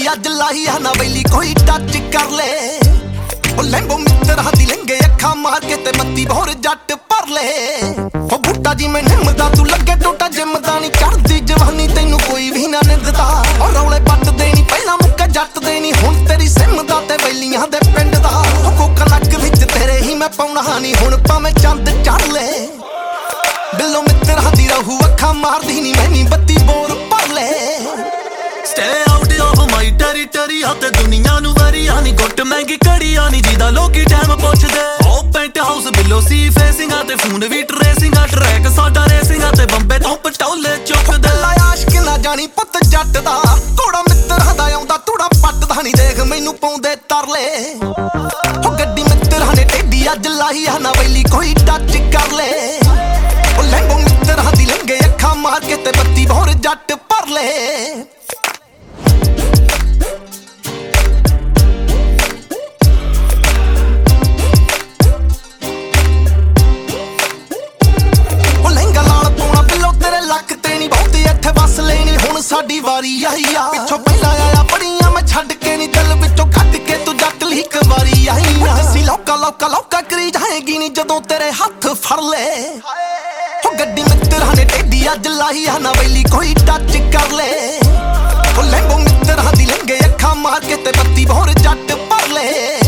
ਅੱਜ ਲਾਈ ਆ ਨਾ ਵੈਲੀ ਕੋਈ ਟੱਚ ਕਰ ਲੈ ਉਹ ਲਹਿੰਗੋ ਮਿੱਤਰਾਂ ਦੀ ਲਹਿੰਗੇ ਅੱਖਾਂ ਮਾਰ ਕੇ ਤੇ ਮੱਤੀ ਭੌਰ ਜੱਟ ਭਰ ਲੈ ਉਹ ਬੂਟਾ ਜੀ ਮੈਂ ਨਿੰਮਦਾ ਤੂੰ ਲੱਗੇ ਟੋਟਾ ਜਿੰਮਦਾ ਨਹੀਂ ਚੜਦੀ ਜਵਾਨੀ ਤੈਨੂੰ ਕੋਈ ਵੀ ਨਾ ਨਿੰਦਦਾ ਉਹ ਰੌਲੇ ਪੱਟ ਦੇਣੀ ਪਹਿਲਾਂ ਮੁੱਕਾ ਜੱਟ ਦੇਣੀ ਹੁਣ ਤੇਰੀ ਸਿੰਮਦਾ ਤੇ ਵੈਲੀਆਂ ਦੇ ਪਿੰਡ ਦਾ ਉਹ ਕੋਕਾ ਨੱਕ ਵਿੱਚ ਤੇਰੇ ਹੀ ਮੈਂ ਪਾਉਣਾ ਨਹੀਂ ਹੁਣ ਭਾਵੇਂ ਚੰਦ ਚੜ ਲੈ ਦਿਲੋਂ ਮਿੱਤਰਾਂ ਦੀ ਰਹੂ ਅੱਖਾਂ ਮਾਰਦੀ ਨਹੀਂ ਮੈਂ ਨਹੀਂ ਬੱਤੀ ਬੋਰ ਭਰ ਲੈ Stay out of my territory ਹੱਥ ਦੁਨੀਆ ਨੂੰ ਵਰੀਆਂ ਨੀ ਗੁੱਟ ਮਹਿੰਗੀ ਕੜੀਆਂ ਨੀ ਜਿਹਦਾ ਲੋਕੀ ਟਾਈਮ ਪੁੱਛਦੇ ਉਹ ਪੈਂਟ ਹਾਊਸ ਬਿਲੋ ਸੀ ਫੇਸਿੰਗਾਂ ਤੇ ਫੋਨ ਵੀ ਟਰੇਸਿੰਗਾਂ ਟਰੈਕ ਸਾਡਾ ਰੇਸਿੰਗਾਂ ਤੇ ਬੰਬੇ ਤੋਂ ਪਟੌਲੇ ਚੁੱਕਦੇ ਆਸ਼ਕ ਨਾ ਜਾਣੀ ਪੁੱਤ ਜੱਟ ਦਾ ਘੋੜਾ ਮਿੱਤਰਾਂ ਦਾ ਆਉਂਦਾ ਤੂੜਾ ਪੱਟਦਾ ਨਹੀਂ ਦੇਖ ਮੈਨੂੰ ਪਾਉਂਦੇ ਤਰਲੇ ਉਹ ਗੱਡੀ ਮਿੱਤਰਾਂ ਨੇ ਟੇਢੀ ਅੱਜ ਲਾਈ ਆ ਨਾ ਵੈਲੀ ਕੋਈ ਟੱਚ ਕਰ ਲੈ ਉਹ ਲਹਿੰਗੋ ਮਿੱਤਰਾਂ ਦੀ ਲਹਿੰਗੇ ਅੱਖਾਂ ਮਾਰ ਕੇ ਤੇ ਬੱਤੀ ਭੌਰ ਜੱਟ ਭਰ ਲੈ ਸਾਡੀ ਵਾਰੀ ਆਈ ਆ ਪਿੱਛੋਂ ਪਹਿਲਾਂ ਆਇਆ ਬੜੀਆਂ ਮੈਂ ਛੱਡ ਕੇ ਨਹੀਂ ਦਿਲ ਵਿੱਚੋਂ ਕੱਢ ਕੇ ਤੂੰ ਜੱਟ ਲਈ ਇੱਕ ਵਾਰੀ ਆਈ ਆ ਅਸੀਂ ਲੌਕਾ ਕਰੀ ਜਾਏਗੀ ਨਹੀਂ ਜਦੋਂ ਤੇਰੇ ਹੱਥ ਫੜ ਲੈ ਉਹ ਗੱਡੀ ਮਿੱਤਰਾਂ ਨੇ ਟੇਢੀ ਅੱਜ ਲਾਈ ਆ ਨਾ ਵੈਲੀ ਕੋਈ ਟੱਚ ਕਰ ਲੈ ਉਹ ਲਹਿੰਗੋ ਮਿੱਤਰਾਂ ਦੀ ਲਹਿੰਗੇ ਅੱਖਾਂ ਮਾਰ ਕੇ ਤੇ ਬੱਤੀ ਭੌਰ ਜੱਟ ਭਰ ਲੈ